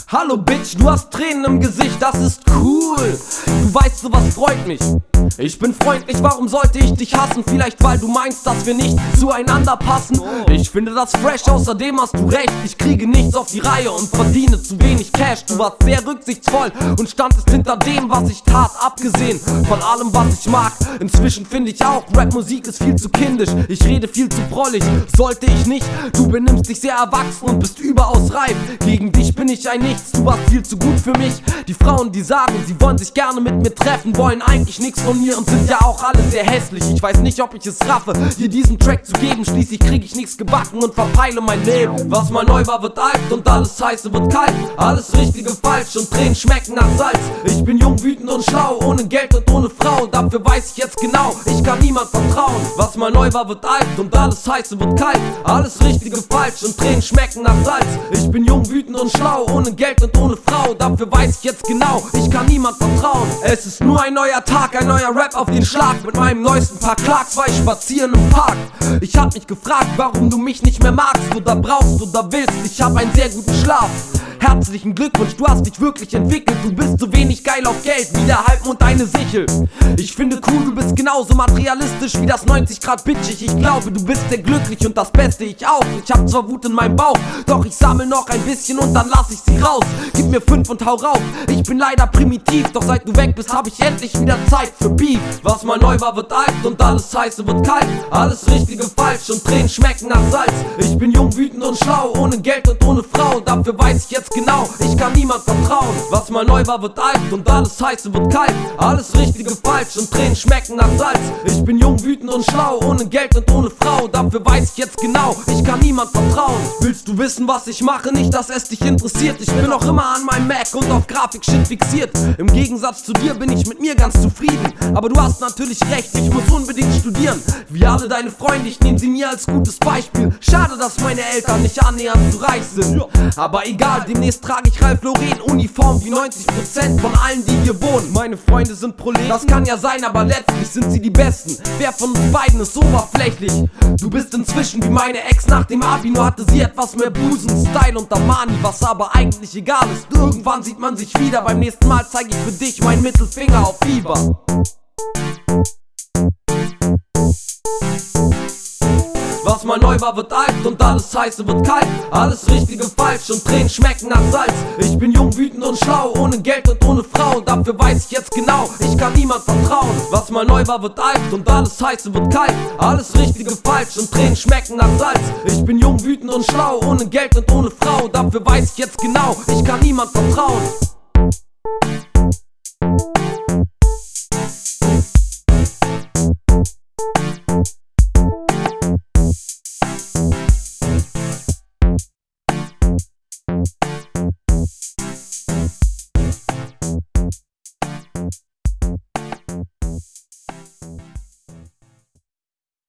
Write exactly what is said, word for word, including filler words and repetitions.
Hallo Bitch, du hast Tränen im Gesicht, das ist cool. Du weißt, sowas freut mich. Ich bin freundlich, warum sollte ich dich hassen? Vielleicht weil du meinst, dass wir nicht zueinander passen. Ich finde das fresh, außerdem hast du recht. Ich kriege nichts auf die Reihe und verdiene zu wenig Cash. Du warst sehr rücksichtsvoll und standest hinter dem, was ich tat. Abgesehen von allem, was ich mag. Inzwischen finde ich auch, Rapmusik ist viel zu kindisch. Ich rede viel zu prollig, sollte ich nicht. Du benimmst dich sehr erwachsen und bist überaus reif. Gegen dich bin ich ein Nichts, du warst viel zu gut für mich. Die Frauen, die sagen, sie wollen sich gerne mit mir treffen, wollen eigentlich nichts von mir und sind ja auch alle sehr hässlich. Ich weiß nicht, ob ich es raffe, dir diesen Track zu geben. Schließlich krieg ich nichts gebacken und verpeile mein Leben. Was mal neu war, wird alt und alles Heiße wird kalt. Alles Richtige falsch und Tränen schmecken nach Salz. Ich bin jung, wütend und schlau, ohne Geld und ohne Frau. Dafür weiß ich jetzt genau, ich kann niemand vertrauen. Was mal neu war, wird alt und alles Heiße wird kalt. Alles Richtige falsch und Tränen schmecken nach Salz. Ich bin jung, wütend und schlau, ohne Geld und ohne Frau. Dafür weiß ich jetzt genau, ich kann niemand vertrauen. Es ist nur ein neuer Tag, ein neuer Rap auf den Schlag. Mit meinem neuesten Paar Clarks war ich spazieren im Park. Ich hab mich gefragt, warum du mich nicht mehr magst oder brauchst oder willst. Ich hab einen sehr guten Schlaf. Herzlichen Glückwunsch, du hast dich wirklich entwickelt. Du bist so wenig geil auf Geld wie der Halbmond deine Sichel. Ich finde cool, du bist genauso materialistisch wie das neunzig Grad bitchig. Ich glaube, du bist sehr glücklich und das Beste ich auch. Ich hab zwar Wut in meinem Bauch, doch ich sammel noch ein bisschen und dann lass ich sie raus. Gib mir fünf und hau rauf. Ich bin leider primitiv, doch seit du weg bist hab ich endlich wieder Zeit für Beef. Was mal neu war, wird alt und alles Heiße wird kalt. Alles Richtige falsch und Tränen schmecken nach Salz. Ich bin jung, wütend und schlau, ohne Geld und ohne Frau. Dafür weiß ich jetzt genau, ich kann niemand vertrauen. Was mal neu war, wird alt und alles Heiße wird kalt. Alles Richtige falsch und Tränen schmecken nach Salz. Ich bin jung, wütend und schlau, ohne Geld und ohne Frau. Dafür weiß ich jetzt genau, ich kann niemand vertrauen. Willst du wissen, was ich mache? Nicht, dass es dich interessiert. Ich bin auch immer an meinem Mac und auf Grafik-Shit fixiert. Im Gegensatz zu dir bin ich mit mir ganz zufrieden. Aber du hast natürlich recht, ich muss unbedingt studieren. Wie alle deine Freunde, ich nehme sie mir als gutes Beispiel. Schade, dass meine Eltern nicht annähernd so reich sind. Aber egal, demnächst trage ich Ralph Lauren Uniform wie neunzig Prozent von allen, die hier wohnen. Meine Freunde sind Proleten, das kann ja sein, aber letztlich sind sie die Besten. Wer von uns beiden ist oberflächlich? Du bist inzwischen wie meine Ex nach dem Abi, nur hatte sie etwas mehr Busen, Style und Armani, was aber eigentlich egal ist. Irgendwann sieht man sich wieder, beim nächsten Mal zeige ich für dich meinen Mittelfinger auf Fieber. Was mal neu war, wird alt und alles Heiße wird kalt. Alles Richtige falsch und Tränen schmecken nach Salz. Ich bin jung, wütend und schlau, ohne Geld und ohne Frau. Dafür weiß ich jetzt genau, ich kann niemand vertrauen. Was mal neu war, wird alt und alles Heiße wird kalt. Alles Richtige falsch und Tränen schmecken nach Salz. Ich bin jung, wütend und schlau, ohne Geld und ohne Frau. Dafür weiß ich jetzt genau, ich kann niemand vertrauen.